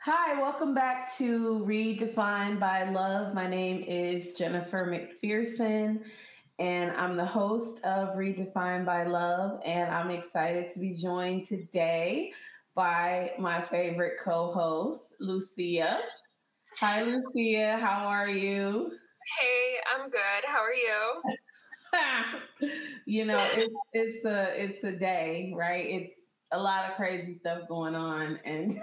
Hi, welcome back to Redefined by Love. My name is Jennifer McPherson, and I'm the host of Redefined by Love. And I'm excited to be joined today by my favorite co host, Lucia. Hi, Lucia. How are you? Hey, I'm good. How are you? It's a day, right? It's a lot of crazy stuff going on, and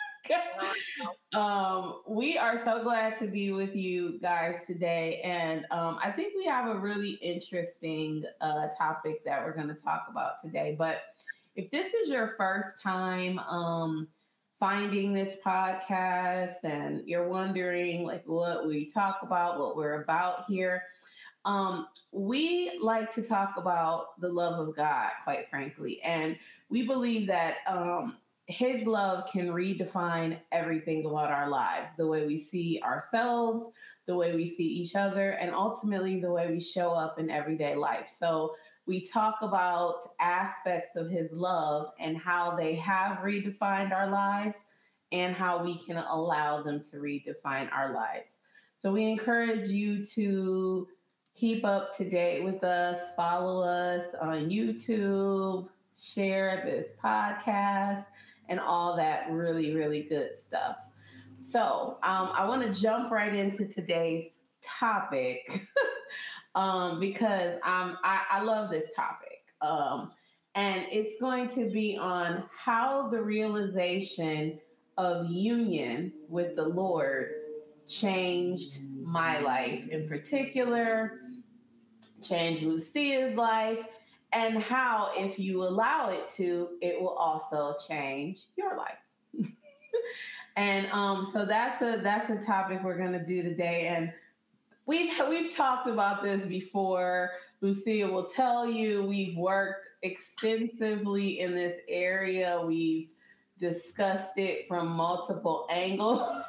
we are so glad to be with you guys today. And I think we have a really interesting topic that we're going to talk about today. But if this is your first time finding this podcast and you're wondering like what we talk about, what we're about here, we like to talk about the love of God, quite frankly. And we believe that his love can redefine everything about our lives, the way we see ourselves, the way we see each other, and ultimately the way we show up in everyday life. So we talk about aspects of his love and how they have redefined our lives and how we can allow them to redefine our lives. So we encourage you to keep up to date with us, follow us on YouTube, share this podcast, and all that really, really good stuff. So I want to jump right into today's topic because I love this topic. And it's going to be on how the realization of union with the Lord changed my life in particular, changed Lucia's life, and how, if you allow it to, it will also change your life. And so that's a topic we're going to do today. And we've talked about this before. Lucia will tell you we've worked extensively in this area. We've discussed it from multiple angles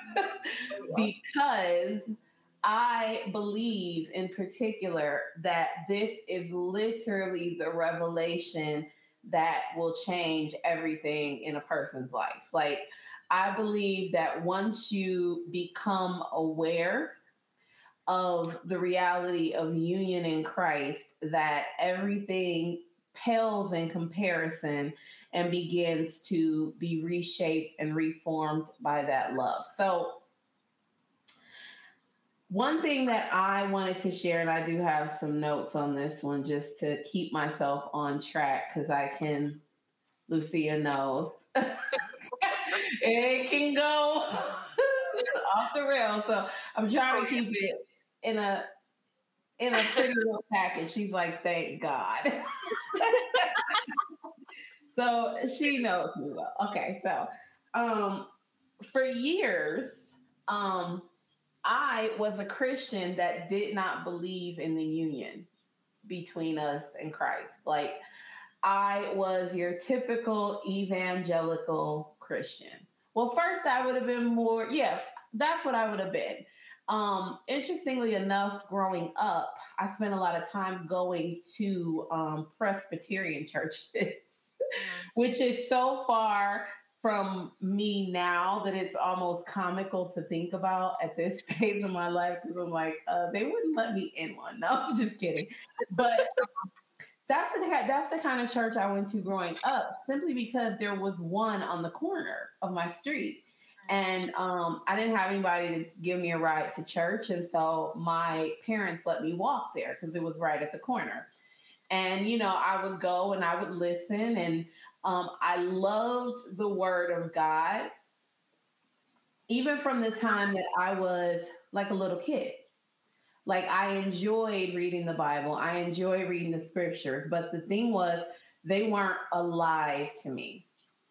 because I believe in particular that this is literally the revelation that will change everything in a person's life. Like, I believe that once you become aware of the reality of union in Christ, that everything pales in comparison and begins to be reshaped and reformed by that love. So, one thing that I wanted to share, and I do have some notes on this one just to keep myself on track because I can, Lucia knows, it can go off the rails. So I'm trying to keep it in a pretty little package. She's like, thank God. So she knows me well. Okay, so um, for years, I was a Christian that did not believe in the union between us and Christ. Like, I was your typical evangelical Christian. Well, first I would have been more, yeah, that's what I would have been. Interestingly enough, growing up, I spent a lot of time going to Presbyterian churches, which is so far from me now that it's almost comical to think about at this phase of my life because I'm like, they wouldn't let me in one. No, I'm just kidding. But that's the kind of church I went to growing up, simply because there was one on the corner of my street. And I didn't have anybody to give me a ride to church. And so my parents let me walk there because it was right at the corner. And, I would go and I would listen. And I loved the word of God, even from the time that I was like a little kid. Like, I enjoyed reading the Bible. I enjoy reading the scriptures. But the thing was, they weren't alive to me.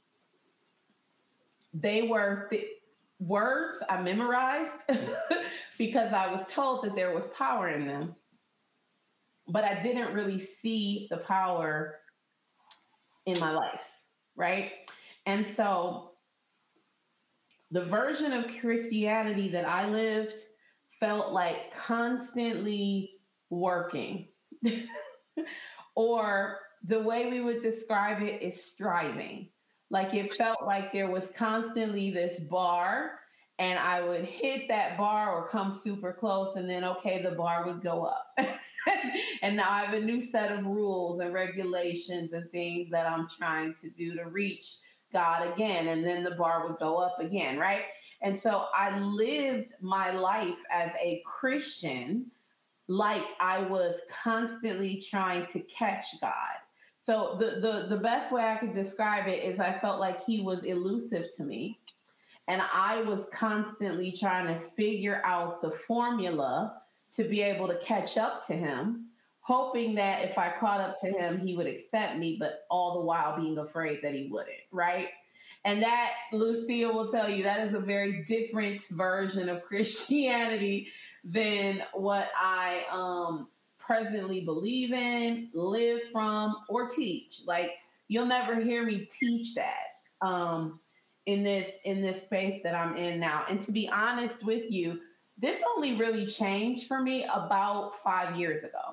They were words I memorized because I was told that there was power in them. But I didn't really see the power in my life, right? And so the version of Christianity that I lived felt like constantly working. Or the way we would describe it is striving. Like it felt like there was constantly this bar, and I would hit that bar or come super close, and then okay, the bar would go up. And now I have a new set of rules and regulations and things that I'm trying to do to reach God again. And then the bar would go up again, right? And so I lived my life as a Christian like I was constantly trying to catch God. So the best way I could describe it is I felt like he was elusive to me, and I was constantly trying to figure out the formula to be able to catch up to him, hoping that if I caught up to him, he would accept me, but all the while being afraid that he wouldn't, right? And that, Lucia will tell you, that is a very different version of Christianity than what I presently believe in, live from, or teach. Like you'll never hear me teach that in this space that I'm in now. And to be honest with you, this only really changed for me about 5 years ago.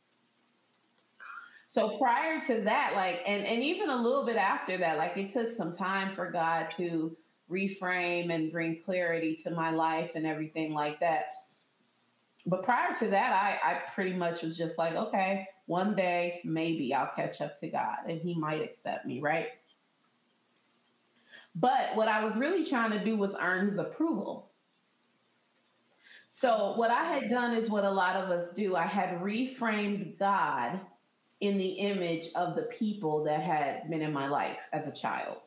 So prior to that, like, and even a little bit after that, like it took some time for God to reframe and bring clarity to my life and everything like that. But prior to that, I pretty much was just like, okay, one day maybe I'll catch up to God and he might accept me, right? But what I was really trying to do was earn his approval. So what I had done is what a lot of us do. I had reframed God in the image of the people that had been in my life as a child.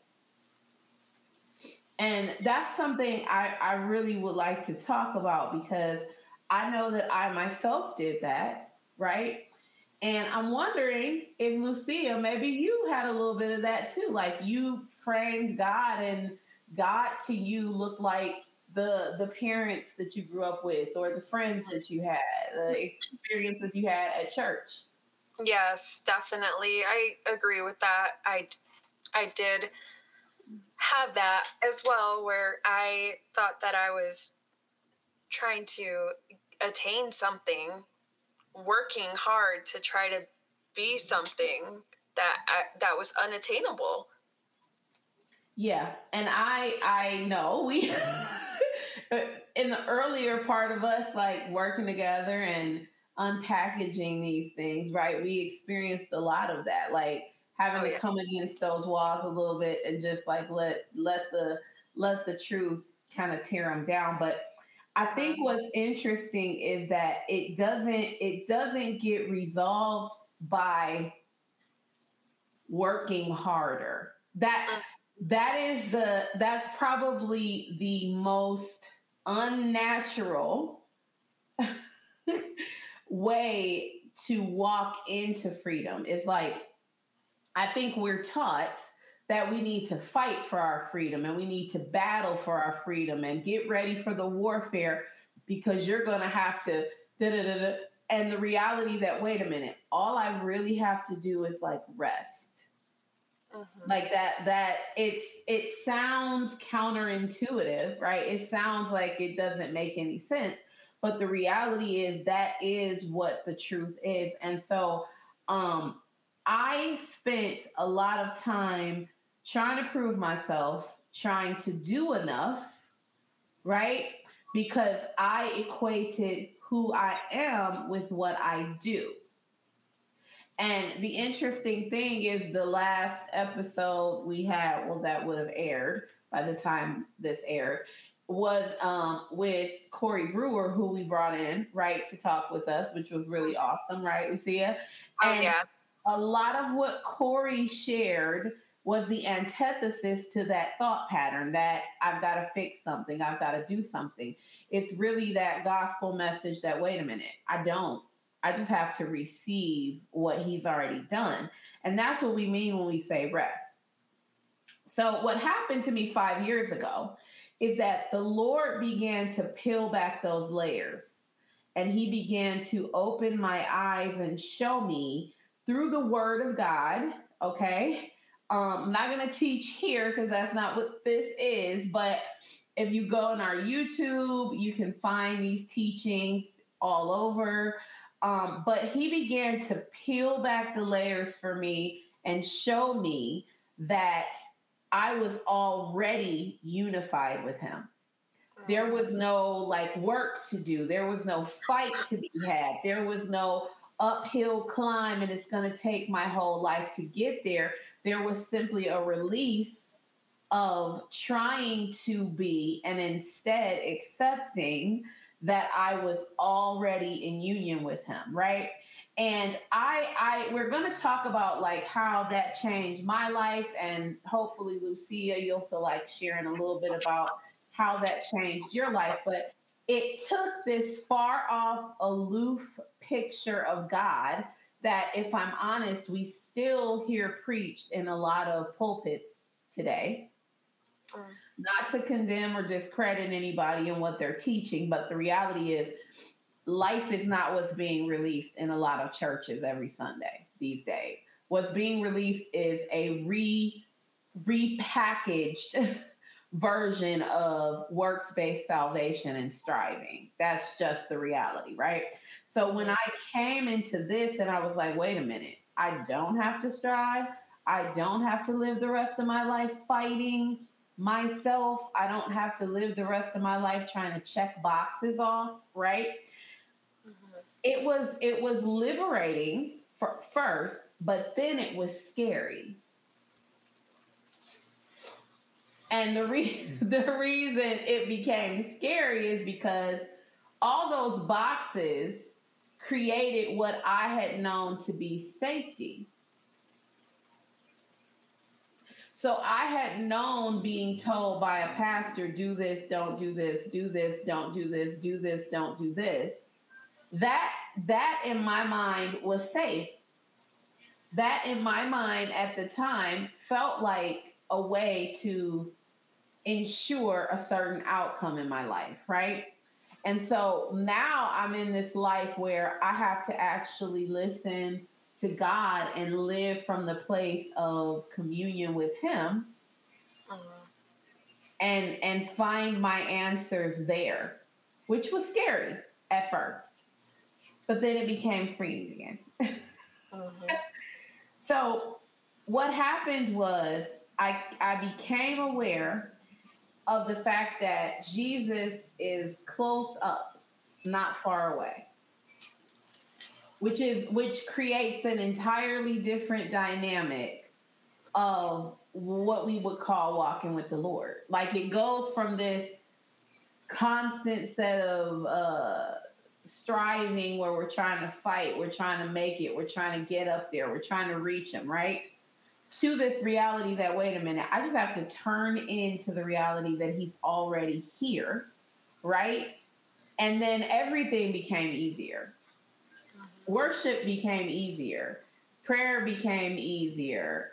And that's something I really would like to talk about because I know that I myself did that, right? And I'm wondering if Lucia, maybe you had a little bit of that too. Like you framed God, and God to you looked like the parents that you grew up with, or the friends that you had, the experiences you had at church. Yes, definitely. I agree with that. I did have that as well, where I thought that I was trying to attain something, working hard to try to be something that was unattainable. Yeah, and I know we in the earlier part of us like working together and unpackaging these things, right? We experienced a lot of that, like having to come against those walls a little bit and just like let the truth kind of tear them down. But I think what's interesting is that it doesn't get resolved by working harder. That's probably the most unnatural way to walk into freedom. It's like I think we're taught that we need to fight for our freedom and we need to battle for our freedom and get ready for the warfare because you're going to have to da da da da. And the reality that, wait a minute, all I really have to do is like rest. Like that it sounds counterintuitive, right? It sounds like it doesn't make any sense, but the reality is that is what the truth is. And so I spent a lot of time trying to prove myself, trying to do enough, right? Because I equated who I am with what I do. And the interesting thing is the last episode we had, well, that would have aired by the time this airs, was with Corey Brewer, who we brought in, right, to talk with us, which was really awesome, right, Lucia? And a lot of what Corey shared was the antithesis to that thought pattern that I've got to fix something, I've got to do something. It's really that gospel message that, wait a minute, I just have to receive what he's already done. And that's what we mean when we say rest. So what happened to me 5 years ago is that the Lord began to peel back those layers, and he began to open my eyes and show me through the word of God. Okay. I'm not going to teach here because that's not what this is, but if you go on our YouTube, you can find these teachings all over. But he began to peel back the layers for me and show me that I was already unified with him. There was no like work to do. There was no fight to be had. There was no uphill climb and it's going to take my whole life to get there. There was simply a release of trying to be and instead accepting that I was already in union with him, right? And I we're going to talk about like how that changed my life, and hopefully Lucia, you'll feel like sharing a little bit about how that changed your life. But it took this far off, aloof picture of God that, if I'm honest, we still hear preached in a lot of pulpits today. Not to condemn or discredit anybody and what they're teaching, but the reality is life is not what's being released in a lot of churches every Sunday these days. What's being released is a repackaged version of works-based salvation and striving. That's just the reality, right? So when I came into this and I was like, wait a minute, I don't have to strive. I don't have to live the rest of my life fighting myself. I don't have to live the rest of my life trying to check boxes off, right? Mm-hmm. It was liberating for first, but then it was scary. And the reason it became scary is because all those boxes created what I had known to be safety. So I had known being told by a pastor, do this, don't do this, do this, don't do this, do this, don't do this. That in my mind was safe. That in my mind at the time felt like a way to ensure a certain outcome in my life, right? And so now I'm in this life where I have to actually listen to God and live from the place of communion with him, and find my answers there, which was scary at first, but then it became freeing again. So what happened was I became aware of the fact that Jesus is close up, not far away, which creates an entirely different dynamic of what we would call walking with the Lord. Like it goes from this constant set of striving where we're trying to fight, we're trying to make it, we're trying to get up there, we're trying to reach him, right? To this reality that, wait a minute, I just have to turn into the reality that he's already here, right? And then everything became easier. Worship became easier. Prayer became easier.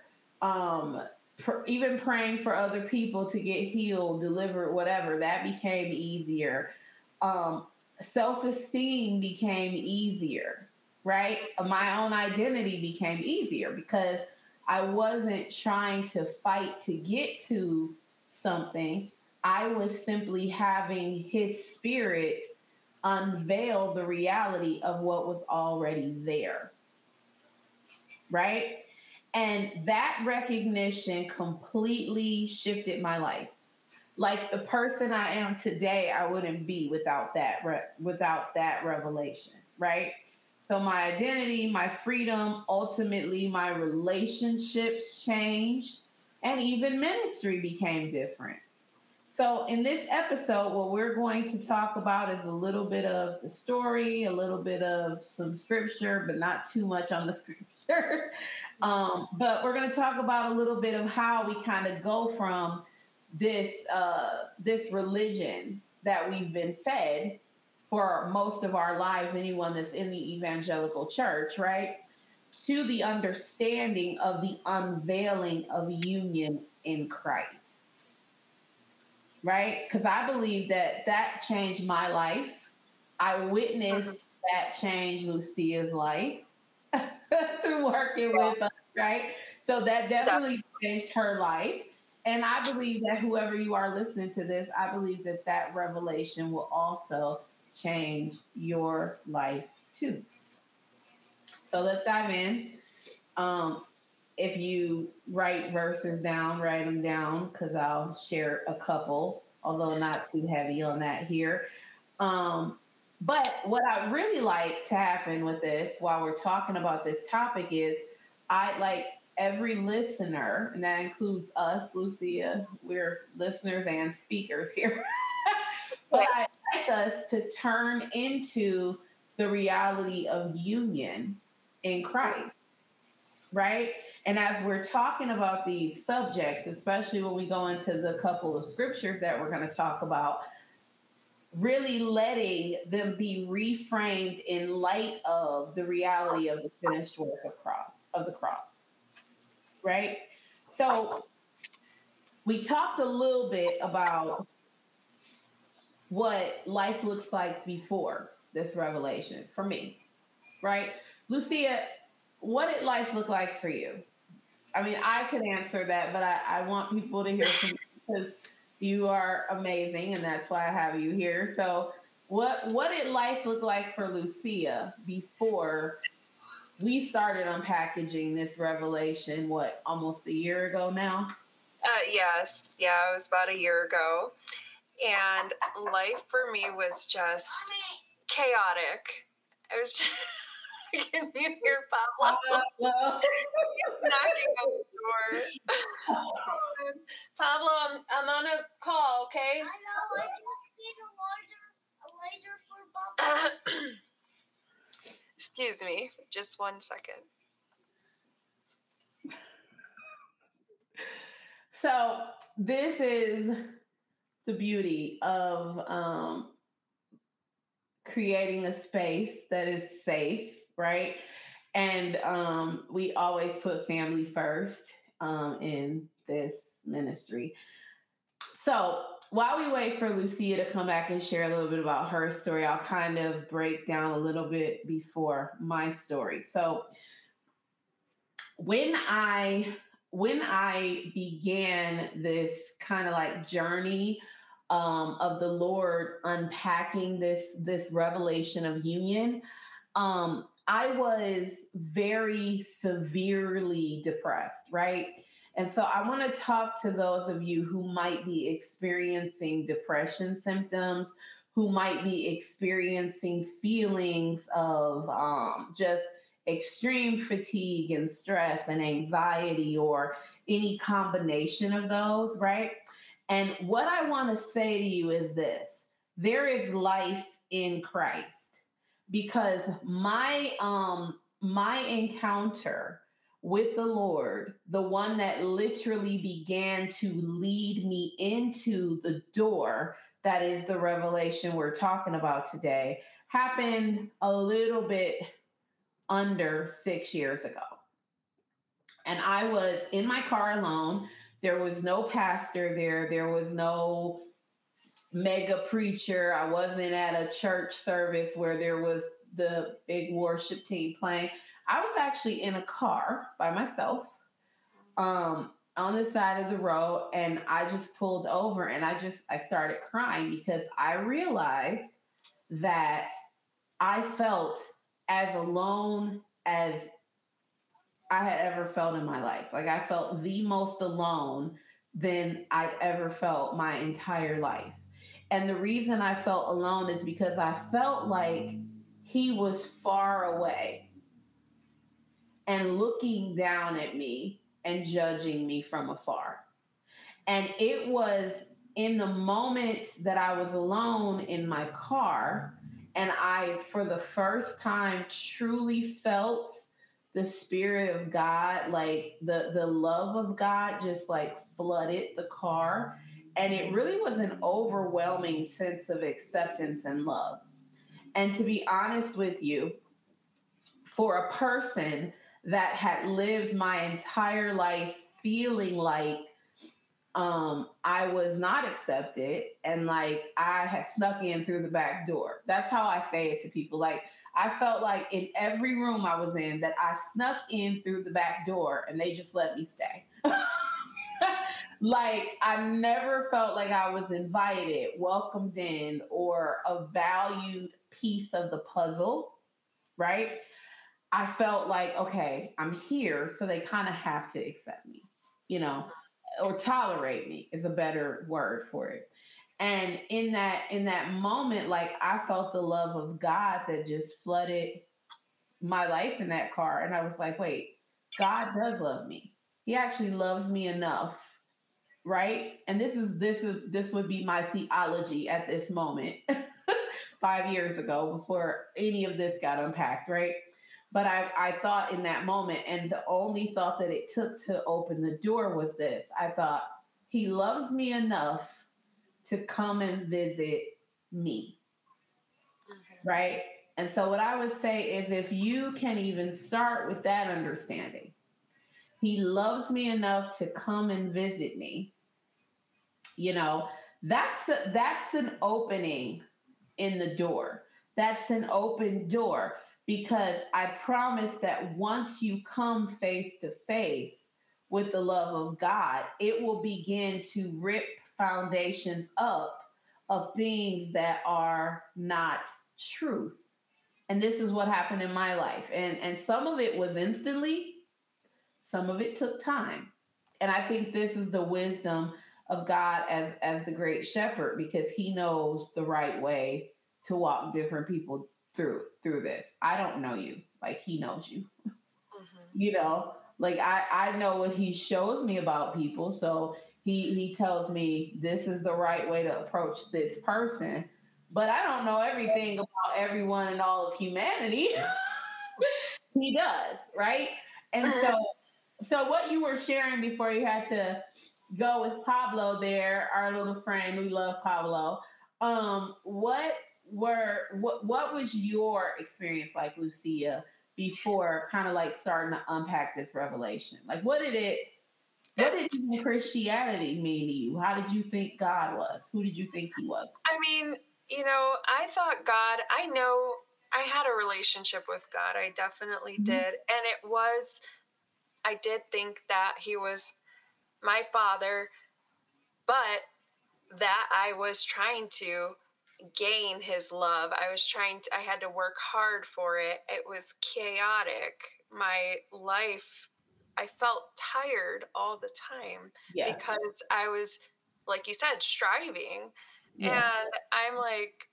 Even praying for other people to get healed, delivered, whatever, that became easier. Self-esteem became easier, right? My own identity became easier because I wasn't trying to fight to get to something. I was simply having his spirit unveil the reality of what was already there, right? And that recognition completely shifted my life. Like the person I am today, I wouldn't be without that revelation, right? So my identity, my freedom, ultimately my relationships changed, and even ministry became different. So in this episode, what we're going to talk about is a little bit of the story, a little bit of some scripture, but not too much on the scripture. But we're going to talk about a little bit of how we kind of go from this religion that we've been fed for most of our lives, anyone that's in the evangelical church, right, to the understanding of the unveiling of union in Christ, right? Because I believe that changed my life. I witnessed that change Lucia's life through working with us, right? So that definitely changed her life. And I believe that whoever you are listening to this, I believe that revelation will also change your life too. So let's dive in. if you write verses down, write them down because I'll share a couple, although not too heavy on that here. But what I really like to happen with this while we're talking about this topic is I like every listener, and that includes us, Lucia, we're listeners and speakers here. But I like us to turn into the reality of union in Christ, right? And as we're talking about these subjects, especially when we go into the couple of scriptures that we're going to talk about, really letting them be reframed in light of the reality of the finished work of the cross, right? So we talked a little bit about what life looks like before this revelation for me, right? Lucia, what did life look like for you? I mean, I could answer that, but I want people to hear from you because you are amazing, and that's why I have you here. So, what did life look like for Lucia before we started unpackaging this revelation? What, almost a year ago now? Yes, yeah, it was about a year ago, and life for me was just chaotic. It was just, can you hear Pablo? He's knocking on the door. Pablo, I'm on a call, okay? I know, I just need a lighter for Pablo. Excuse me, just 1 second. So this is the beauty of creating a space that is safe, right? And we always put family first in this ministry. So while we wait for Lucia to come back and share a little bit about her story, I'll kind of break down a little bit before my story. So when I began this kind of like journey of the Lord unpacking this revelation of union, I was very severely depressed, right? And so I want to talk to those of you who might be experiencing depression symptoms, who might be experiencing feelings of just extreme fatigue and stress and anxiety or any combination of those, right? And what I want to say to you is this: there is life in Christ, because my encounter with the Lord, the one that literally began to lead me into the door that is the revelation we're talking about today, happened a little bit under 6 years ago. And I was in my car alone. There was no pastor there. There was no mega preacher. I wasn't at a church service where there was the big worship team playing. I was actually in a car by myself on the side of the road, and I just pulled over and I started crying because I realized that I felt as alone as I had ever felt in my life. Like, I felt the most alone than I'd ever felt my entire life. And the reason I felt alone is because I felt like he was far away and looking down at me and judging me from afar. And it was in the moment that I was alone in my car, and I, for the first time, truly felt the Spirit of God, like the love of God just like flooded the car. And it really was an overwhelming sense of acceptance and love. And to be honest with you, for a person that had lived my entire life feeling like I was not accepted and like I had snuck in through the back door. That's how I say it to people. Like, I felt like in every room I was in that I snuck in through the back door and they just let me stay. Like, I never felt like I was invited, welcomed in, or a valued piece of the puzzle, right? I felt like, okay, I'm here, so they kind of have to accept me, you know, or tolerate me is a better word for it. And in that moment, like I felt the love of God that just flooded my life in that car. And I was like, wait, God does love me. He actually loves me enough, right? And this would be my theology at this moment 5 years ago before any of this got unpacked, right? But I thought in that moment, and the only thought that it took to open the door was this. I thought, he loves me enough to come and visit me, right? And so, what I would say is if you can even start with that understanding, he loves me enough to come and visit me, you know, that's an opening in the door. That's an open door because I promise that once you come face to face with the love of God, it will begin to rip foundations up of things that are not truth. And this is what happened in my life. And some of it was instantly, some of it took time. And I think this is the wisdom of God as the great shepherd, because he knows the right way to walk different people through this. I don't know you like he knows you. You know, like I know what he shows me about people. So he tells me this is the right way to approach this person. But I don't know everything about everyone and all of humanity. He does, right? And so what you were sharing before you had to go with Pablo there, our little friend, we love Pablo. What was your experience like, Lucia, before kind of like starting to unpack this revelation? Like what did even Christianity mean to you? How did you think God was? Who did you think he was? I mean, I thought God, I know I had a relationship with God. I definitely Mhm. did. And I did think that he was my father, but that I was trying to gain his love. I had to work hard for it. It was chaotic. My life, I felt tired all the time Yeah. because I was, like you said, striving. Yeah. And I'm like,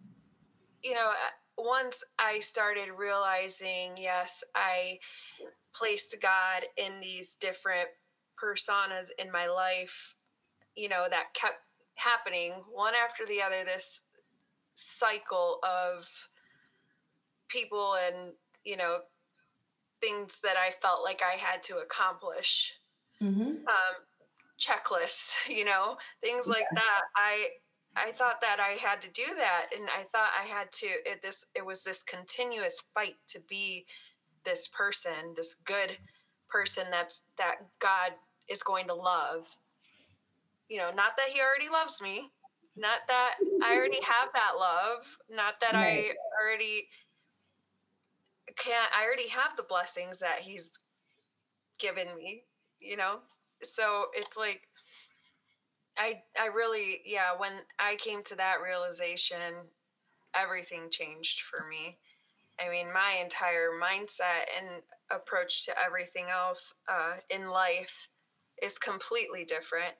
once I started realizing, yes, I placed God in these different personas in my life, that kept happening one after the other, this cycle of people and, things that I felt like I had to accomplish, Mm-hmm. um, checklists, things like that. I thought that I had to do that, and I thought I had to. It was this continuous fight to be this person, this good person that God is going to love. Not that He already loves me, not that I already have that love, not that Right. I already can't. I already have the blessings that He's given me. You know, so it's like I really, yeah, when I came to that realization, everything changed for me. I mean, my entire mindset and approach to everything else in life is completely different.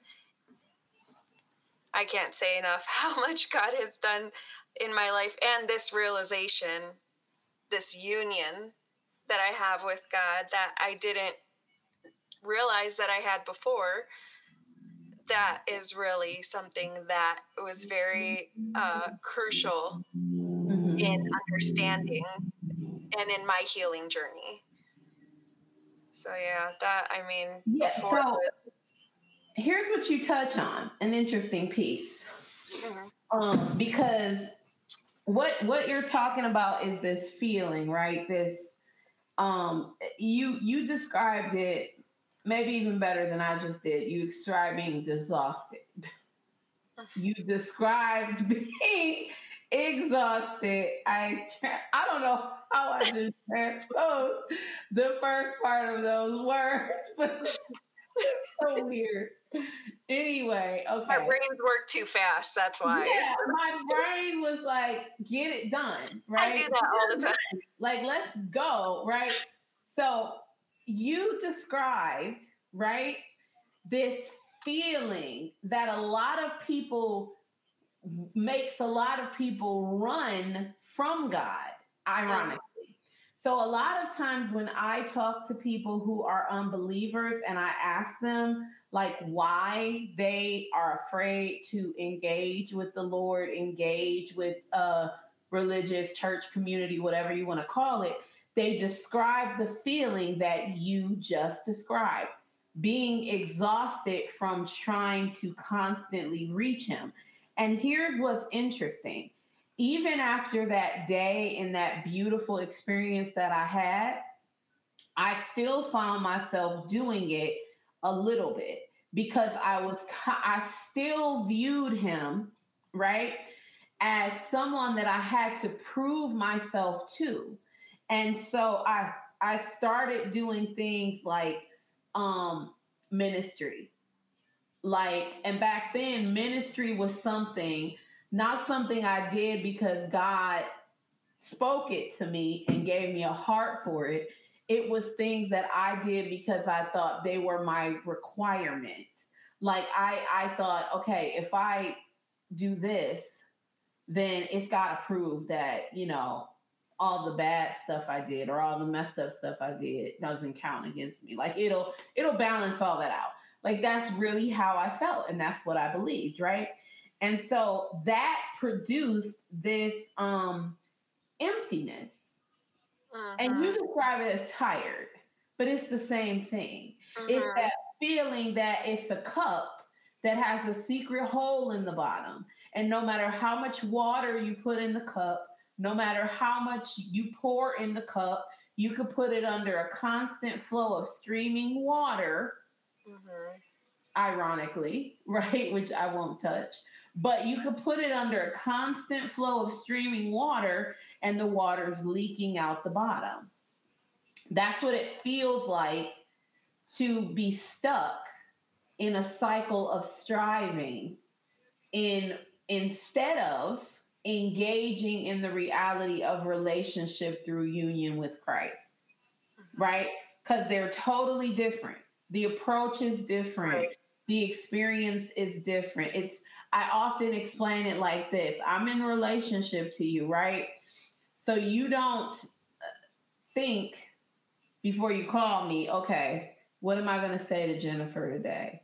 I can't say enough how much God has done in my life, and this realization, this union that I have with God that I didn't realize that I had before. That is really something that was very crucial in Mm-hmm. understanding and in my healing journey. So yeah, that, I mean, Yeah. before So here's what you touch on, an interesting piece. Mhm. Because what you're talking about is this feeling, right? This you described it maybe even better than I just did. You described being exhausted. You described being exhausted. I don't know how I just transposed the first part of those words, but it's so weird. Anyway, Our okay. brains work too fast. That's why. Yeah, my brain was like, get it done, right? I do that all the time. Like, let's go, right? So you described, right, this feeling that a lot of people makes a lot of people run from God, ironically. So, a lot of times when I talk to people who are unbelievers and I ask them, like, why they are afraid to engage with the Lord, engage with religious church community, whatever you want to call it, they describe the feeling that you just described, being exhausted from trying to constantly reach Him. And here's what's interesting. Even after that day and that beautiful experience that I had, I still found myself doing it a little bit because I still viewed him, right, as someone that I had to prove myself to. And so I started doing things like um ministry, like, and back then ministry was something, not something I did because God spoke it to me and gave me a heart for it. It was things that I did because I thought they were my requirement. Like, I thought, okay, if I do this, then it's got to prove that, all the bad stuff I did or all the messed up stuff I did doesn't count against me. Like, it'll balance all that out. Like, that's really how I felt, and that's what I believed, right? And so that produced this emptiness. And you describe it as tired, but it's the same thing. It's that feeling that it's a cup that has a secret hole in the bottom. And no matter how much water you put in the cup, no matter how much you pour in the cup, you could put it under a constant flow of streaming water, ironically, right? Which I won't touch. But you could put it under a constant flow of streaming water and the water's leaking out the bottom. That's what it feels like to be stuck in a cycle of striving instead of engaging in the reality of relationship through union with Christ, right? Because they're totally different. The approach is different. Right. The experience is different. I often explain it like this. I'm in relationship to you, right? So you don't think before you call me, okay, what am I going to say to Jennifer today?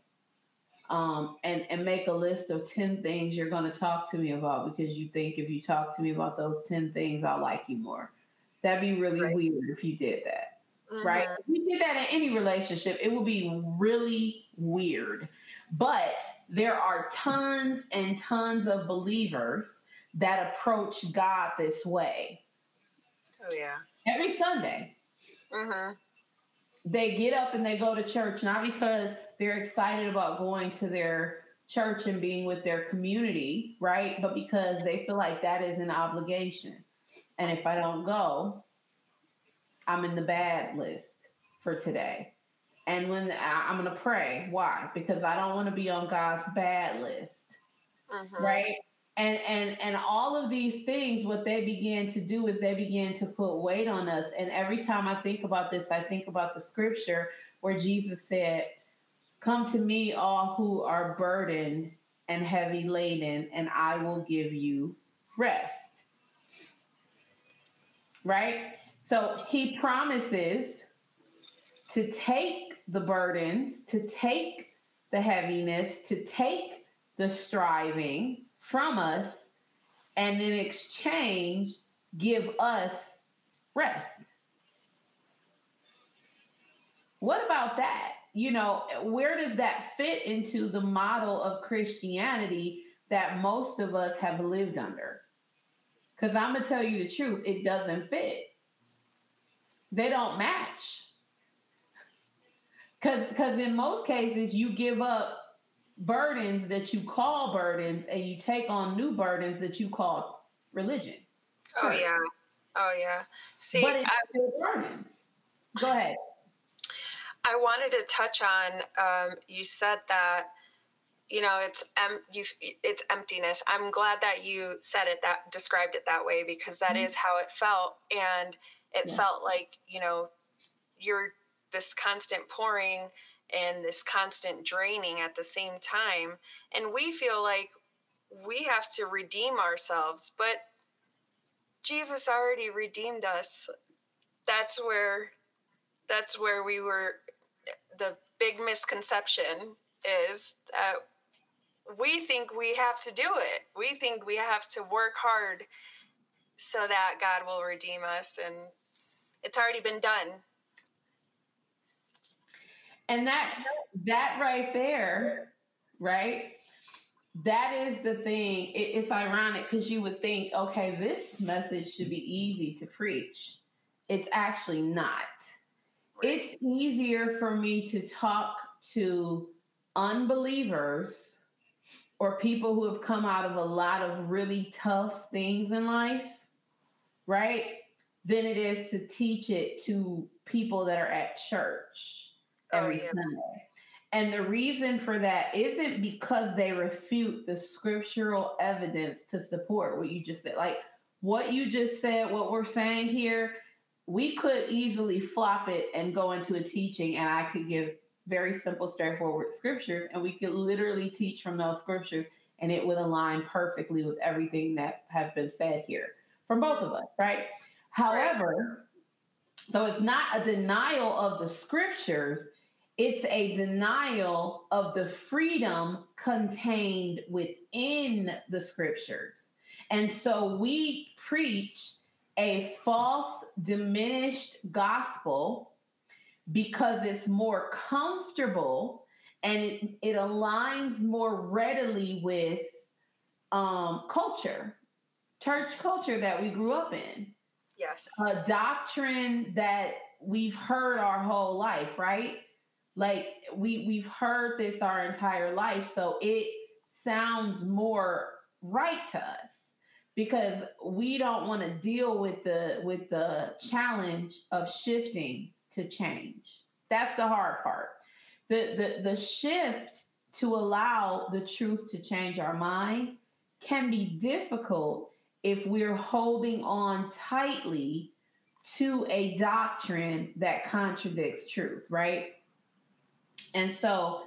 And make a list of 10 things you're going to talk to me about because you think if you talk to me about those 10 things, I'll like you more. That'd be really weird if you did that, right? If you did that in any relationship, it would be really weird. But there are tons and tons of believers that approach God this way. Oh, yeah. Every Sunday. They get up and they go to church, not because they're excited about going to their church and being with their community, right? But because they feel like that is an obligation. And if I don't go, I'm in the bad list for today. And when I'm going to pray, why? Because I don't want to be on God's bad list, right? And all of these things, what they began to do is they began to put weight on us. And every time I think about this, I think about the scripture where Jesus said, "Come to me, all who are burdened and heavy laden, and I will give you rest." Right? So he promises to take the burdens, to take the heaviness, to take the striving from us, and in exchange, give us rest. What about that? Where does that fit into the model of Christianity that most of us have lived under? Because I'm going to tell you the truth, it doesn't fit. They don't match. Because in most cases, you give up burdens that you call burdens and you take on new burdens that you call religion. Oh, yeah. Oh, yeah. See, but it's still burdens. Go ahead. I wanted to touch on, you said that it's emptiness. I'm glad that you said it, that described it that way, because that is how it felt. And it felt like, you're this constant pouring and this constant draining at the same time. And we feel like we have to redeem ourselves, but Jesus already redeemed us. That's where we were. The big misconception is that we think we have to do it. We think we have to work hard so that God will redeem us, and it's already been done. And that right there, right? That is the thing. It's ironic because you would think, okay, this message should be easy to preach. It's actually not. Right. It's easier for me to talk to unbelievers or people who have come out of a lot of really tough things in life, right? Than it is to teach it to people that are at church every Sunday. And the reason for that isn't because they refute the scriptural evidence to support what you just said. Like what you just said, what we're saying here, we could easily flop it and go into a teaching, and I could give very simple, straightforward scriptures, and we could literally teach from those scriptures, and it would align perfectly with everything that has been said here from both of us, right? However, so it's not a denial of the scriptures, it's a denial of the freedom contained within the scriptures. And so we preach a false, diminished gospel because it's more comfortable and it aligns more readily with culture, church culture that we grew up in. Yes. A doctrine that we've heard our whole life, right? Like we've heard this our entire life, so it sounds more right to us because we don't want to deal with the challenge of shifting to change. That's the hard part. The shift to allow the truth to change our mind can be difficult if we're holding on tightly to a doctrine that contradicts truth, right? And so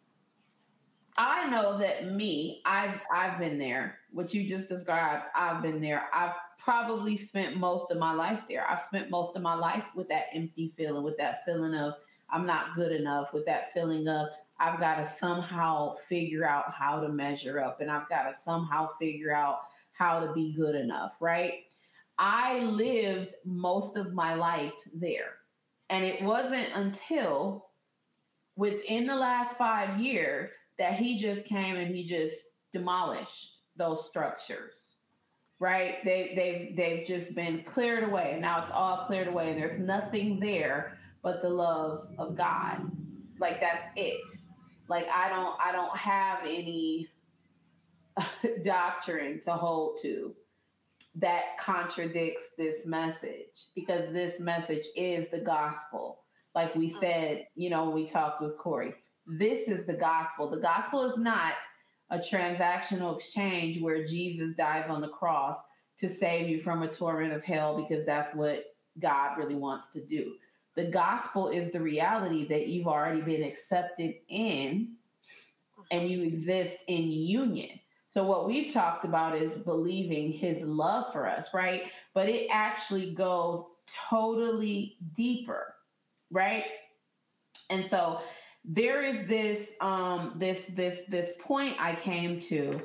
I know that I've been there. What you just described, I've been there. I've probably spent most of my life there. I've spent most of my life with that empty feeling, with that feeling of I'm not good enough, with that feeling of I've got to somehow figure out how to measure up, and I've got to somehow figure out how to be good enough, right? I lived most of my life there. And it wasn't until within the last 5 years that he just came and he just demolished those structures, right? They've just been cleared away. And now it's all cleared away. And there's nothing there but the love of God. Like that's it. Like I don't have any doctrine to hold to that contradicts this message, because this message is the gospel. Like we said, when we talked with Corey, this is the gospel. The gospel is not a transactional exchange where Jesus dies on the cross to save you from a torment of hell because that's what God really wants to do. The gospel is the reality that you've already been accepted in and you exist in union. So what we've talked about is believing his love for us, right? But it actually goes totally deeper, right? And so there is this this point I came to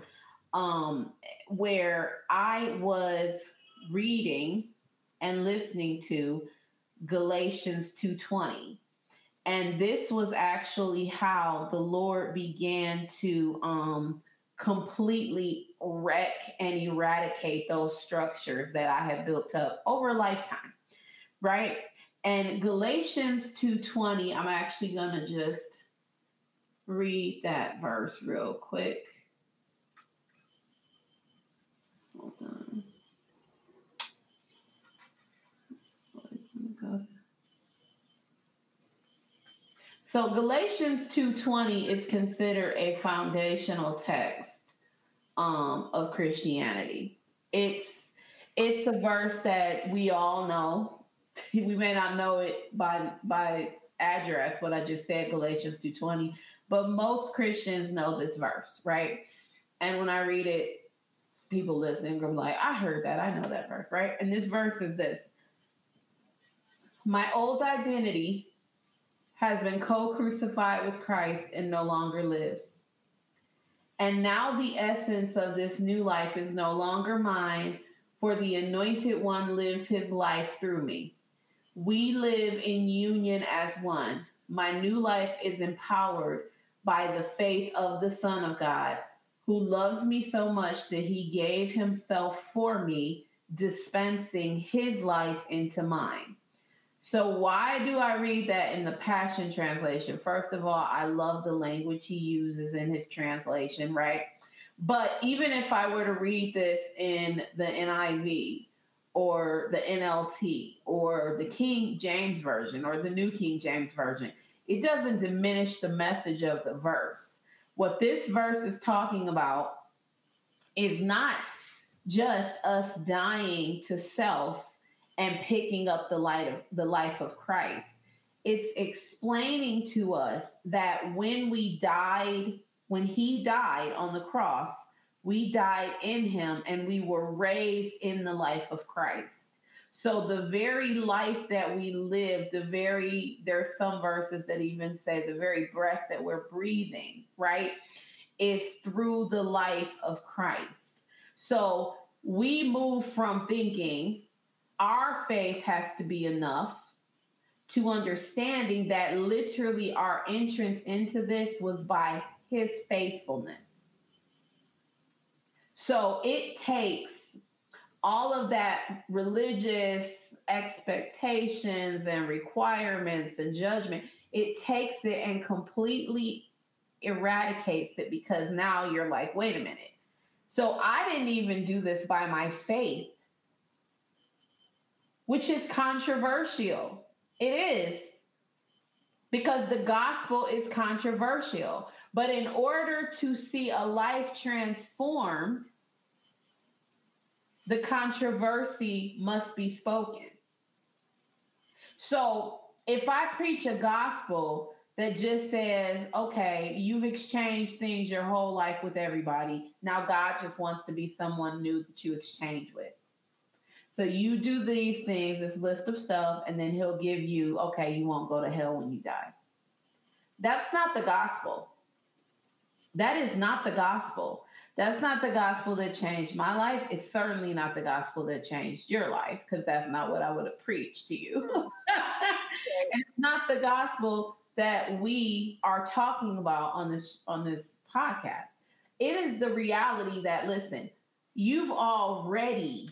where I was reading and listening to Galatians 2:20. And this was actually how the Lord began to completely wreck and eradicate those structures that I have built up over a lifetime, right? And Galatians 2:20, I'm actually going to just read that verse real quick. Hold on. So Galatians 2:20 is considered a foundational text of Christianity. It's a verse that we all know. We may not know it by address, what I just said, Galatians 2:20, but most Christians know this verse, right? And when I read it, people listening are like, I heard that, I know that verse, right? And this verse is this: my old identity has been co-crucified with Christ and no longer lives. And now the essence of this new life is no longer mine, for the anointed one lives his life through me. We live in union as one. My new life is empowered by the faith of the Son of God, who loves me so much that he gave himself for me, dispensing his life into mine. So, why do I read that in the Passion Translation? First of all, I love the language he uses in his translation, right? But even if I were to read this in the NIV or the NLT or the King James Version or the New King James Version, it doesn't diminish the message of the verse. What this verse is talking about is not just us dying to self and picking up the life of Christ. It's explaining to us that when he died on the cross, we died in him and we were raised in the life of Christ. So the very life that we live, there's some verses that even say the very breath that we're breathing, right, is through the life of Christ. So we move from thinking our faith has to be enough to understanding that literally our entrance into this was by his faithfulness. So it takes all of that religious expectations and requirements and judgment, it takes it and completely eradicates it, because now you're like, wait a minute. So I didn't even do this by my faith, which is controversial. It is, because the gospel is controversial. But in order to see a life transformed, the controversy must be spoken. So if I preach a gospel that just says, okay, you've exchanged things your whole life with everybody, now God just wants to be someone new that you exchange with. So you do these things, this list of stuff, and then he'll give you, okay, you won't go to hell when you die. That's not the gospel. That is not the gospel. That's not the gospel that changed my life. It's certainly not the gospel that changed your life, because that's not what I would have preached to you. And it's not the gospel that we are talking about on this podcast. It is the reality that, listen, you've already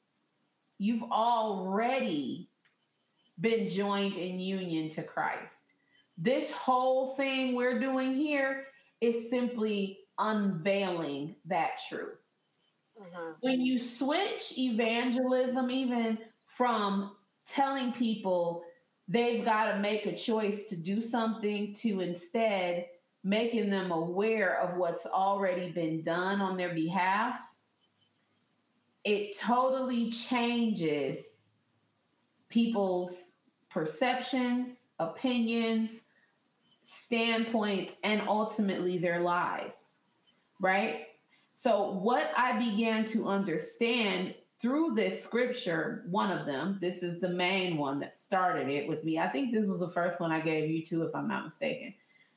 been joined in union to Christ. This whole thing we're doing here is simply unveiling that truth. Mm-hmm. When you switch evangelism even from telling people they've got to make a choice to do something to instead making them aware of what's already been done on their behalf, it totally changes people's perceptions, opinions, standpoints, and ultimately their lives, right? So what I began to understand through this scripture, one of them, this is the main one that started it with me. I think this was the first one I gave you too, if I'm not mistaken,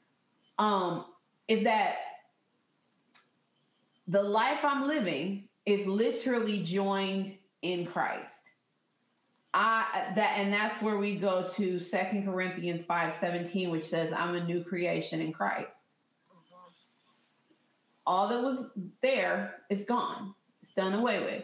is that the life I'm living is literally joined in Christ. And that's where we go to 2 Corinthians 5:17, which says, I'm a new creation in Christ. Mm-hmm. All that was there is gone. It's done away with.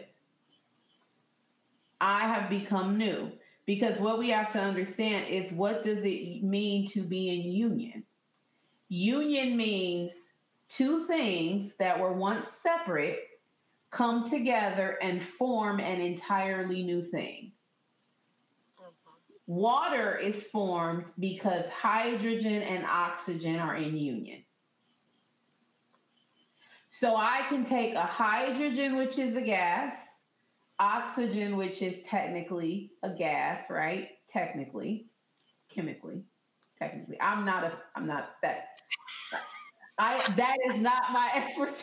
I have become new. Because what we have to understand is, what does it mean to be in union? Union means two things that were once separate come together and form an entirely new thing. Water is formed because hydrogen and oxygen are in union. So I can take a hydrogen, which is a gas, oxygen, which is technically a gas, right? Technically, chemically, technically. I'm not that. That is not my expertise.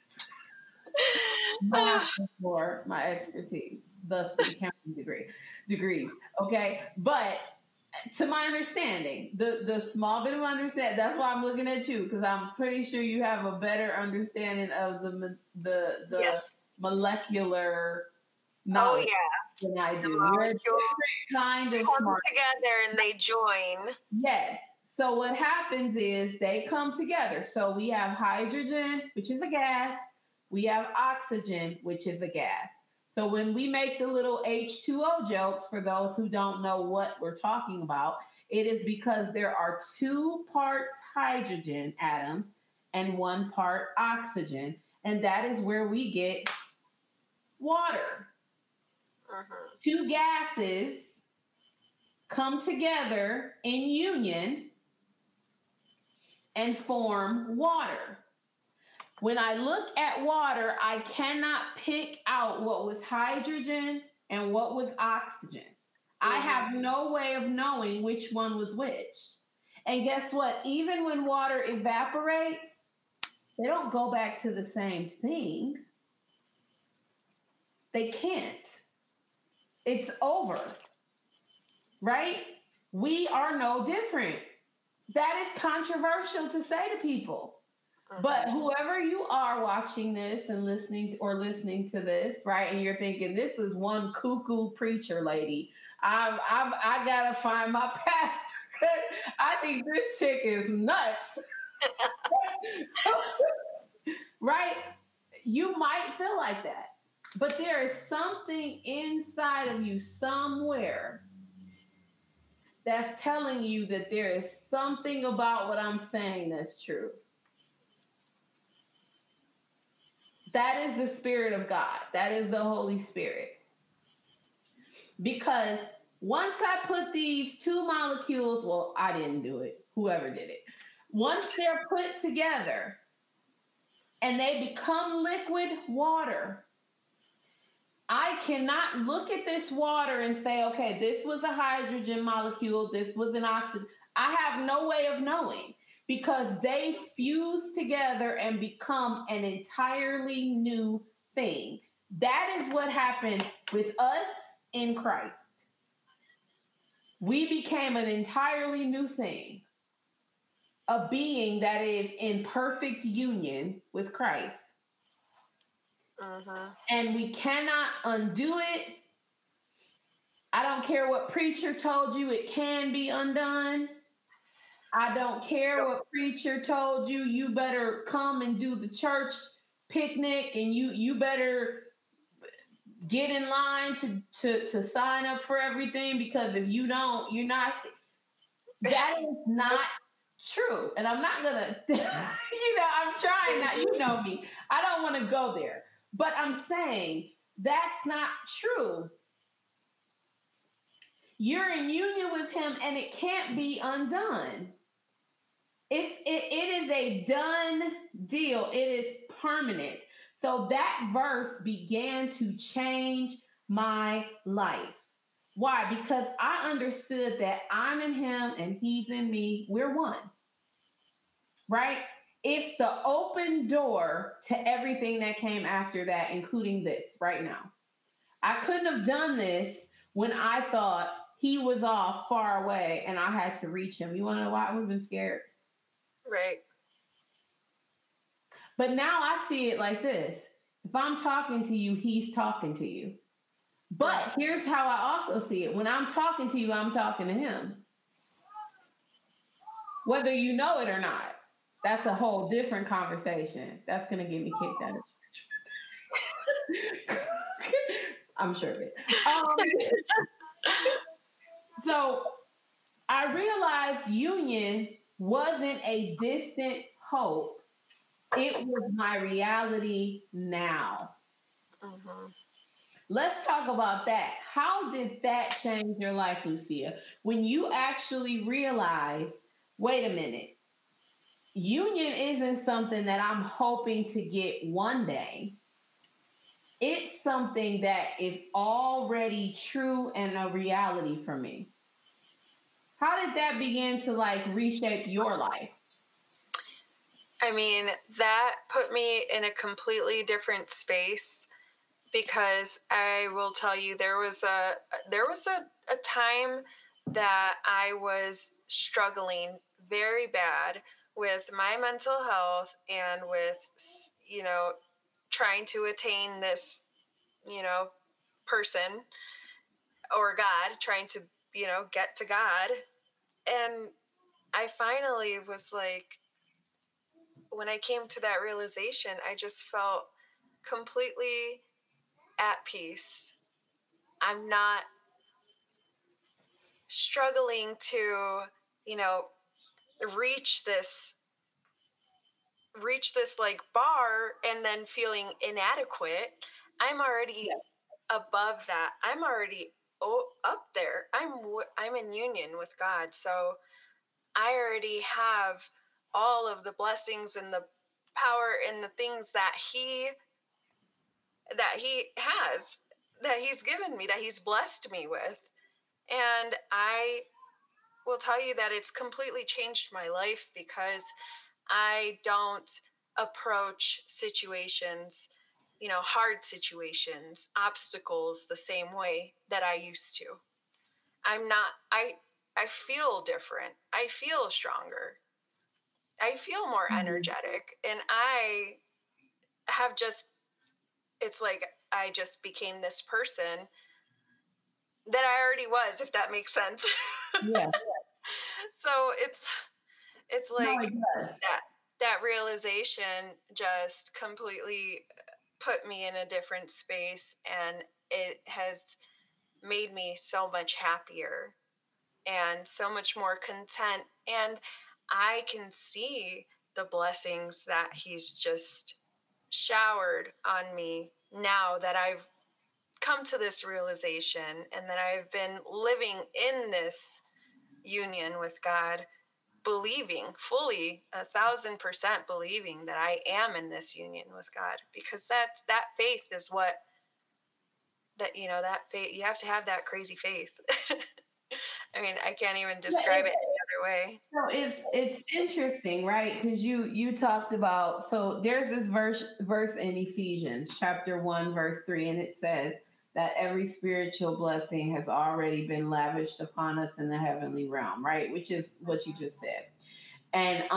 Math is for my expertise, thus the accounting degrees. Okay, but to my understanding, the small bit of understanding, that's why I'm looking at you, because I'm pretty sure you have a better understanding of the Yes. molecular Oh knowledge yeah. than I The do. You're a molecules different kind of come smart. together and they join. Yes. So what happens is they come together. So we have hydrogen, which is a gas. We have oxygen, which is a gas. So when we make the little H2O jokes, for those who don't know what we're talking about, it is because there are 2 parts hydrogen atoms and 1 part oxygen. And that is where we get water. 2 gases come together in union and form water. When I look at water, I cannot pick out what was hydrogen and what was oxygen. I have no way of knowing which one was which. And guess what? Even when water evaporates, they don't go back to the same thing. They can't. It's over. Right? We are no different. That is controversial to say to people. But whoever you are watching this and listening to this, right? And you're thinking, this is one cuckoo preacher lady. I gotta find my pastor. I think this chick is nuts. Right? You might feel like that. But there is something inside of you somewhere that's telling you that there is something about what I'm saying that's true. That is the Spirit of God. That is the Holy Spirit. Because once I put these 2 molecules, well, I didn't do it, whoever did it. Once they're put together and they become liquid water, I cannot look at this water and say, okay, this was a hydrogen molecule, this was an oxygen. I have no way of knowing, because they fuse together and become an entirely new thing. That is what happened with us in Christ. We became an entirely new thing, a being that is in perfect union with Christ. And we cannot undo it. I don't care what preacher told you it can be undone. I don't care what preacher told you you better come and do the church picnic and you better get in line to sign up for everything, because if you don't, you're not. That is not true. And I'm not gonna, I'm trying not, you know me. I don't want to go there. But I'm saying that's not true. You're in union with him and it can't be undone. It is a done deal. It is permanent. So that verse began to change my life. Why? Because I understood that I'm in him and he's in me. We're one. Right? It's the open door to everything that came after that, including this right now. I couldn't have done this when I thought he was off far away and I had to reach him. You want to know why? I would have been scared. Right. But now I see it like this. If I'm talking to you, he's talking to you. But here's how I also see it. When I'm talking to you, I'm talking to him. Whether you know it or not. That's a whole different conversation. That's going to get me kicked out of I'm sure of it. So I realized union wasn't a distant hope. It was my reality now. Let's talk about that. How did that change your life, Lucia? When you actually realized, wait a minute, union isn't something that I'm hoping to get one day. It's something that is already true and a reality for me. How did that begin to like reshape your life? I mean, that put me in a completely different space because I will tell you there was a time that I was struggling very bad with my mental health and with you know trying to attain this you know person or God, trying to get to God. And I finally was like, when I came to that realization, I just felt completely at peace. I'm not struggling to, you know, reach this like bar and then feeling inadequate. I'm already above that. I'm already up there. I'm in union with God. So I already have all of the blessings and the power and the things that he has, that he's given me, that he's blessed me with. And I will tell you that it's completely changed my life because I don't approach situations, hard situations, obstacles the same way that I used to. I'm not I feel different. I feel stronger. I feel more Mhm. energetic, and I have just it's like I just became this person that I already was, if that makes sense. Yeah, So it's no, like it does. that realization just completely put me in a different space, and it has made me so much happier and so much more content. And I can see the blessings that he's just showered on me now that I've come to this realization and that I've been living in this union with God, believing fully 1,000% believing that I am in this union with God, because that faith is what that faith, you have to have that crazy faith. I mean, I can't even Yeah, describe it any other way. so it's interesting, right? Because you talked about, so there's this verse in Ephesians chapter 1 verse 3, and it says that every spiritual blessing has already been lavished upon us in the heavenly realm, right? Which is what you just said. And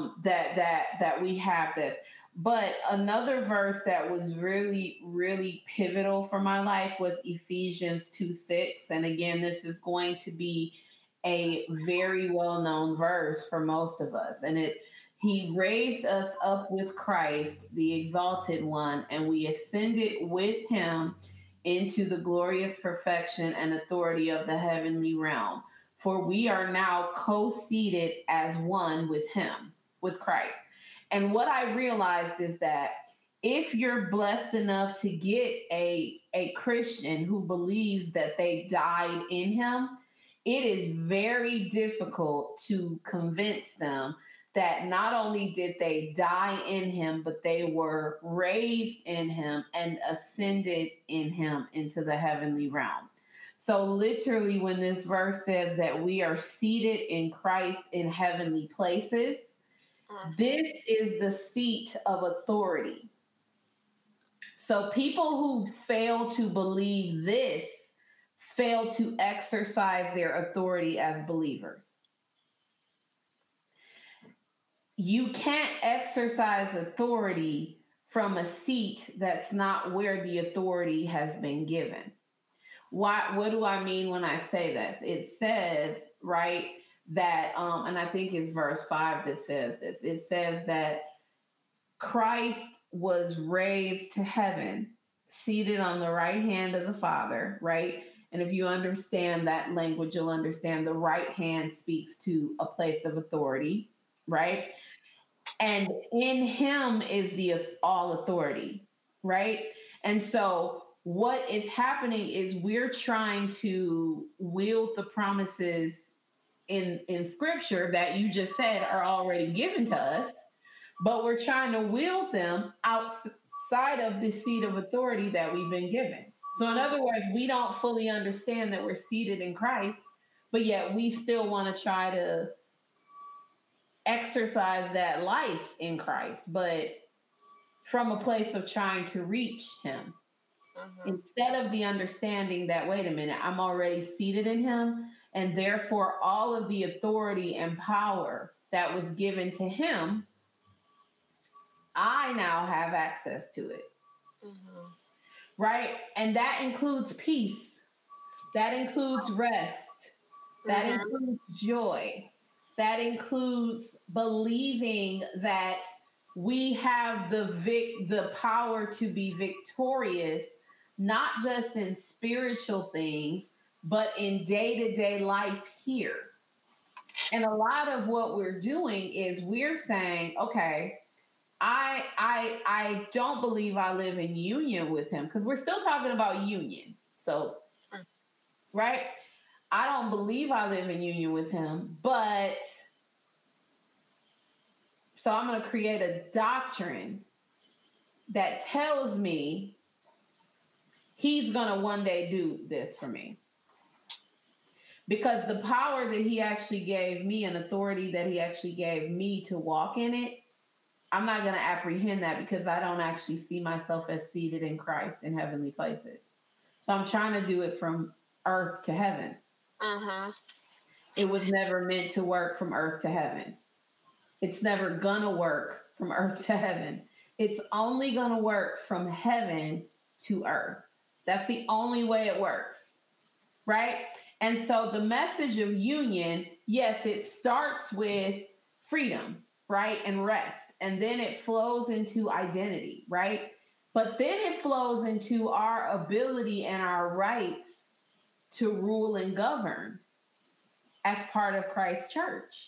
that we have this. But another verse that was really, really pivotal for my life was Ephesians 2:6. And again, this is going to be a very well-known verse for most of us. And it's, he raised us up with Christ, the exalted one, and we ascended with him into the glorious perfection and authority of the heavenly realm. For we are now co-seated as one with him, with Christ. And what I realized is that if you're blessed enough to get a Christian who believes that they died in him, it is very difficult to convince them that not only did they die in him, but they were raised in him and ascended in him into the heavenly realm. So, literally, when this verse says that we are seated in Christ in heavenly places, Mm-hmm. this is the seat of authority. So, people who fail to believe this fail to exercise their authority as believers. You can't exercise authority from a seat that's not where the authority has been given. What do I mean when I say this? It says, right, that and I think it's verse 5 that says this. It says that Christ was raised to heaven, seated on the right hand of the Father, right? And if you understand that language, you'll understand the right hand speaks to a place of authority, right? And in him is the all authority, right? And so what is happening is we're trying to wield the promises in scripture that you just said are already given to us, but we're trying to wield them outside of the seat of authority that we've been given. So, in other words, we don't fully understand that we're seated in Christ, but yet we still want to try to exercise that life in Christ, but from a place of trying to reach Him. Instead of the understanding that, wait a minute, I'm already seated in Him, and therefore all of the authority and power that was given to Him, I now have access to it. Right? And that includes peace, that includes rest, that includes joy, that includes believing that we have the power to be victorious, not just in spiritual things, but in day-to-day life here. And a lot of what we're doing is we're saying, okay, I don't believe I live in union with Him, because we're still talking about union. So, right? I don't believe I live in union with Him, but so I'm going to create a doctrine that tells me He's going to one day do this for me. Because the power that He actually gave me and authority that He actually gave me to walk in it, I'm not going to apprehend that, because I don't actually see myself as seated in Christ in heavenly places. So I'm trying to do it from earth to heaven. It was never meant to work from earth to heaven. It's never going to work from earth to heaven. It's only going to work from heaven to earth. That's the only way it works, right? And so the message of union, yes, it starts with freedom, right? And rest. And then it flows into identity, right? But then it flows into our ability and our rights to rule and govern as part of Christ's church.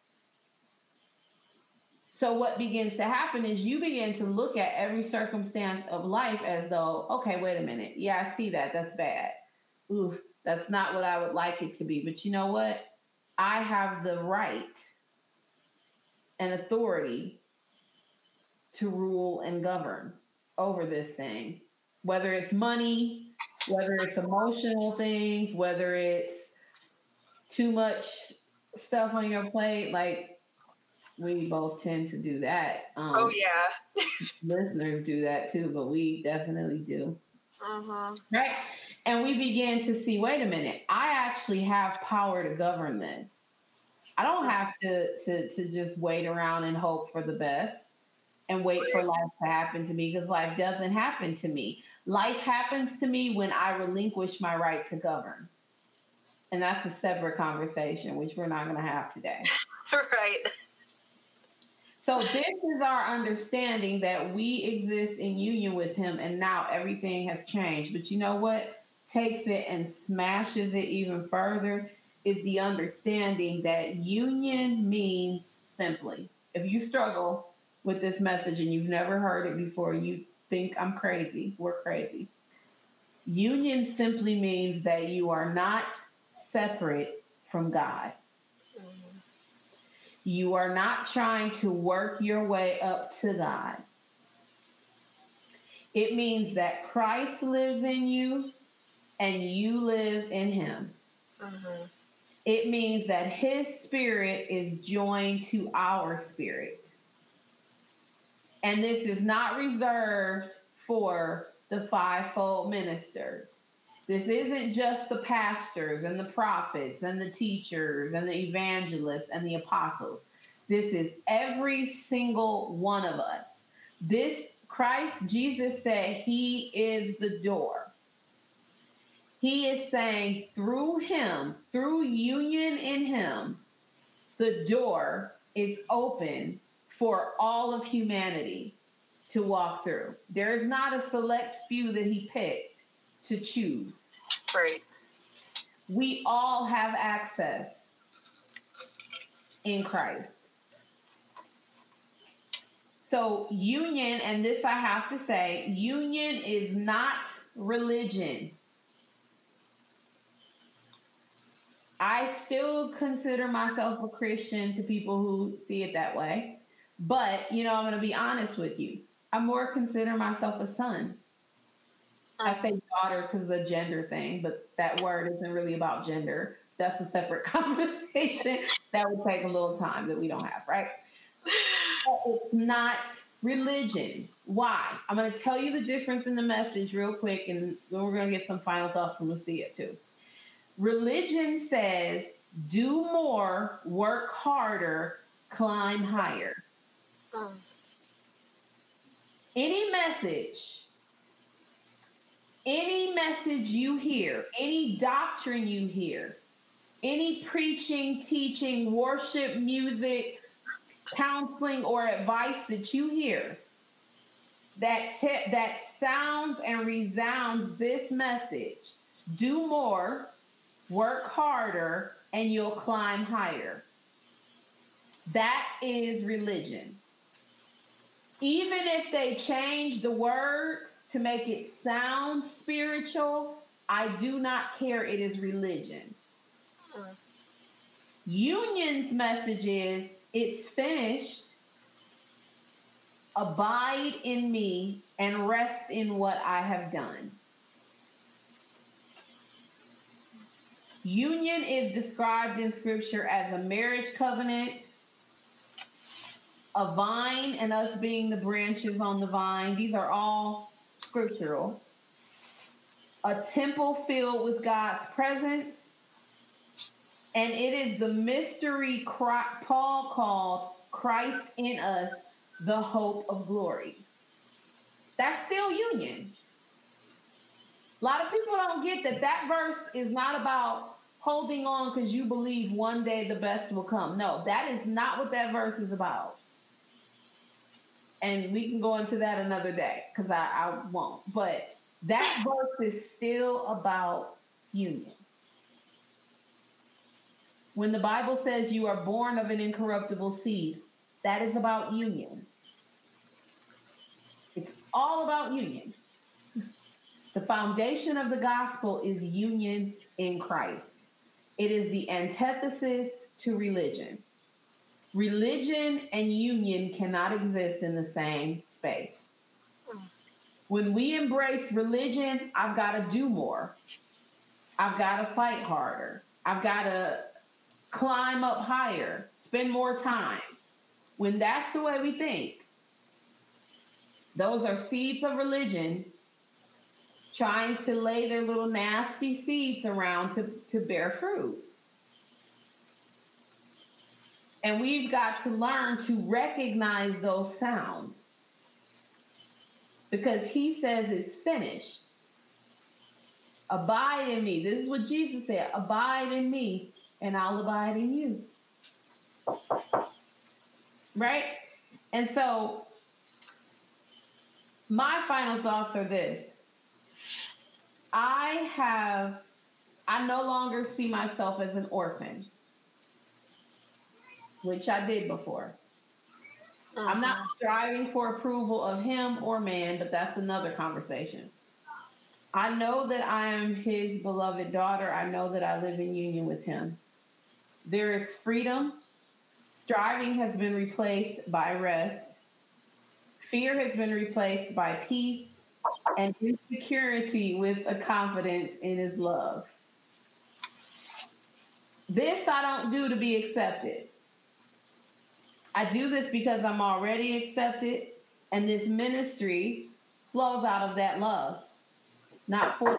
So what begins to happen is you begin to look at every circumstance of life as though, okay, wait a minute. Yeah, I see that. That's bad. Oof, that's not what I would like it to be. But you know what? I have the right and authority to rule and govern over this thing, whether it's money, whether it's emotional things, whether it's too much stuff on your plate. Like, we both tend to do that. Oh, yeah. Listeners do that too, but we definitely do. Right? And we begin to see, wait a minute, I actually have power to govern this. I don't have to just wait around and hope for the best and wait for life to happen to me, because life doesn't happen to me. Life happens to me when I relinquish my right to govern. And that's a separate conversation, which we're not going to have today. Right. So this is our understanding that we exist in union with Him, and now everything has changed. But you know what takes it and smashes it even further is the understanding that union means simply, if you struggle with this message and you've never heard it before, you think I'm crazy, we're crazy. Union simply means that you are not separate from God. You are not trying to work your way up to God. It means that Christ lives in you and you live in Him. It means that His spirit is joined to our spirit. And this is not reserved for the fivefold ministers. This isn't just the pastors and the prophets and the teachers and the evangelists and the apostles. This is every single one of us. This Christ, Jesus said He is the door. He is saying through Him, through union in Him, the door is open for all of humanity to walk through. There is not a select few that He picked to choose. Right. We all have access in Christ. So union, and this I have to say, union is not religion. I still consider myself a Christian to people who see it that way. But, I'm going to be honest with you. I more consider myself a son. I say daughter because of the gender thing, but that word isn't really about gender. That's a separate conversation that would take a little time that we don't have, right? It's not religion. Why? I'm going to tell you the difference in the message real quick, and then we're going to get some final thoughts from Lucia too. Religion says, do more, work harder, climb higher. Any message you hear, any doctrine you hear, any preaching, teaching, worship, music, counseling, or advice that you hear that sounds and resounds this message, do more, work harder, and you'll climb higher. That is religion. Even if they change the words to make it sound spiritual, I do not care. It is religion. Union's message is, it's finished. Abide in me and rest in what I have done. Union is described in scripture as a marriage covenant, a vine, and us being the branches on the vine. These are all scriptural. A temple filled with God's presence. And it is the mystery Paul called Christ in us, the hope of glory. That's still union. A lot of people don't get that verse is not about holding on because you believe one day the best will come. No, that is not what that verse is about. And we can go into that another day because I won't. But that verse is still about union. When the Bible says you are born of an incorruptible seed, that is about union. It's all about union. The foundation of the gospel is union in Christ. It is the antithesis to religion. Religion and union cannot exist in the same space. When we embrace religion, I've got to do more. I've got to fight harder. I've got to climb up higher, spend more time. When that's the way we think, those are seeds of religion trying to lay their little nasty seeds around to bear fruit. And we've got to learn to recognize those sounds. Because he says it's finished. Abide in me. This is what Jesus said. Abide in me, and I'll abide in you. Right? And so, my final thoughts are this. I no longer see myself as an orphan, which I did before. I'm not striving for approval of him or man, but that's another conversation. I know that I am his beloved daughter. I know that I live in union with him. There is freedom. Striving has been replaced by rest. Fear has been replaced by peace, and insecurity with a confidence in his love. This I don't do to be accepted. I do this because I'm already accepted, and this ministry flows out of that love, not for.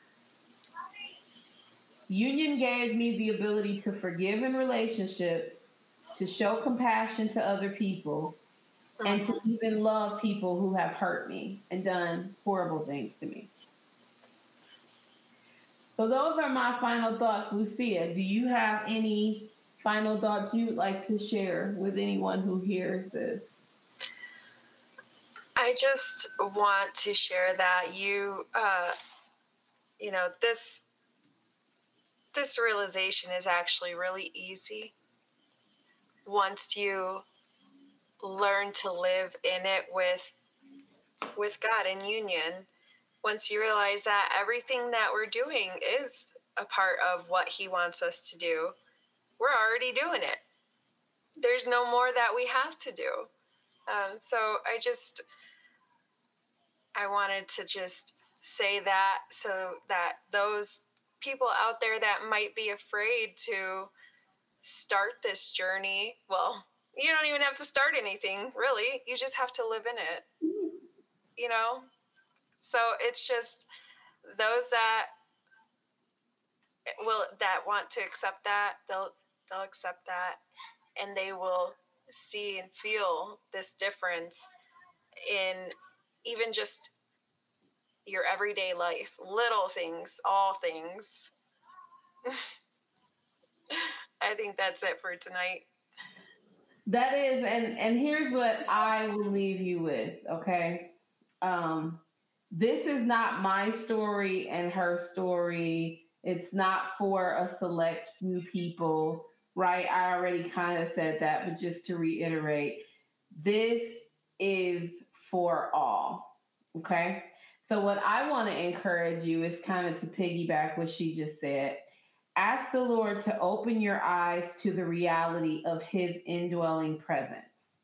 Union gave me the ability to forgive in relationships, to show compassion to other people, and to even love people who have hurt me and done horrible things to me. So those are my final thoughts. Lucia, do you have any final thoughts you'd like to share with anyone who hears this? I just want to share that this realization is actually really easy once you learn to live in it with God in union. once you realize that everything that we're doing is a part of what he wants us to do, we're already doing it. There's no more that we have to do. So I wanted to just say that so that those people out there that might be afraid to start this journey, well, you don't even have to start anything, really. You just have to live in it, you know? So it's just those that want to accept that, they'll accept that, and they will see and feel this difference in even just your everyday life, little things, all things. I think that's it for tonight. That is, and here's what I will leave you with, okay? This is not my story and her story. It's not for a select few people, right? I already kind of said that, but just to reiterate, this is for all, okay? So, what I want to encourage you is kind of to piggyback what she just said. Ask the Lord to open your eyes to the reality of his indwelling presence.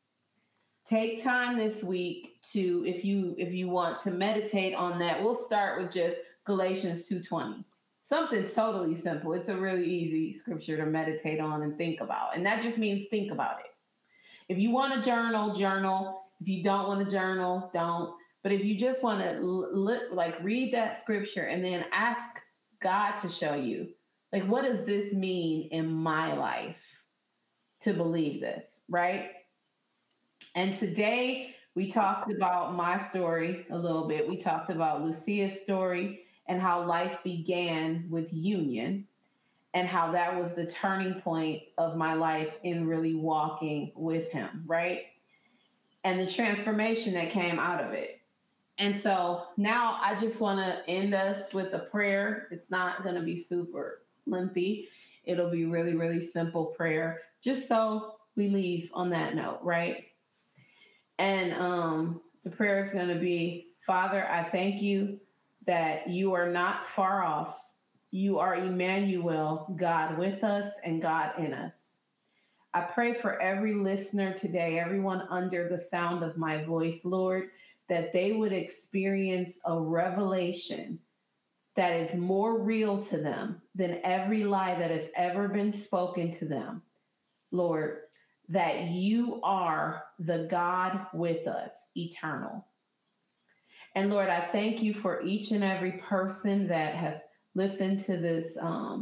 Take time this week to, if you want to meditate on that. We'll start with just Galatians 2:20. Something totally simple. It's a really easy scripture to meditate on and think about. And that just means think about it. If you want to journal, journal. If you don't want to journal, don't. But if you just want to read that scripture and then ask God to show you, like, what does this mean in my life to believe this, right? And today we talked about my story a little bit. We talked about Lucia's story and how life began with union and how that was the turning point of my life in really walking with him, right? And the transformation that came out of it. And so now I just want to end us with a prayer. It's not going to be super lengthy. It'll be really, really simple prayer, just so we leave on that note, right? And the prayer is going to be, Father, I thank you that you are not far off. You are Emmanuel, God with us and God in us. I pray for every listener today, everyone under the sound of my voice, Lord, that they would experience a revelation that is more real to them than every lie that has ever been spoken to them. Lord, that you are the God with us, eternal. And Lord, I thank you for each and every person that has listened to this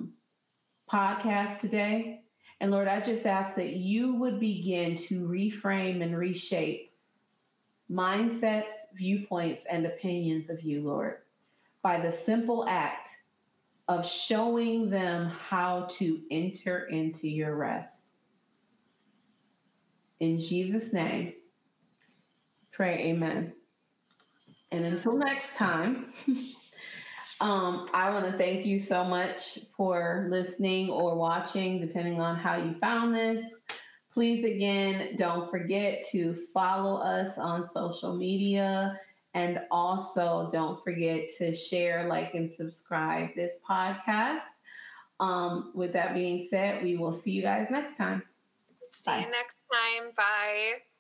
podcast today. And Lord, I just ask that you would begin to reframe and reshape mindsets, viewpoints, and opinions of you, Lord, by the simple act of showing them how to enter into your rest. In Jesus' name, pray, amen. And until next time, I want to thank you so much for listening or watching, depending on how you found this. Please, again, don't forget to follow us on social media. And also don't forget to share, like, and subscribe this podcast. With that being said, we will see you guys next time. See you next time. Bye.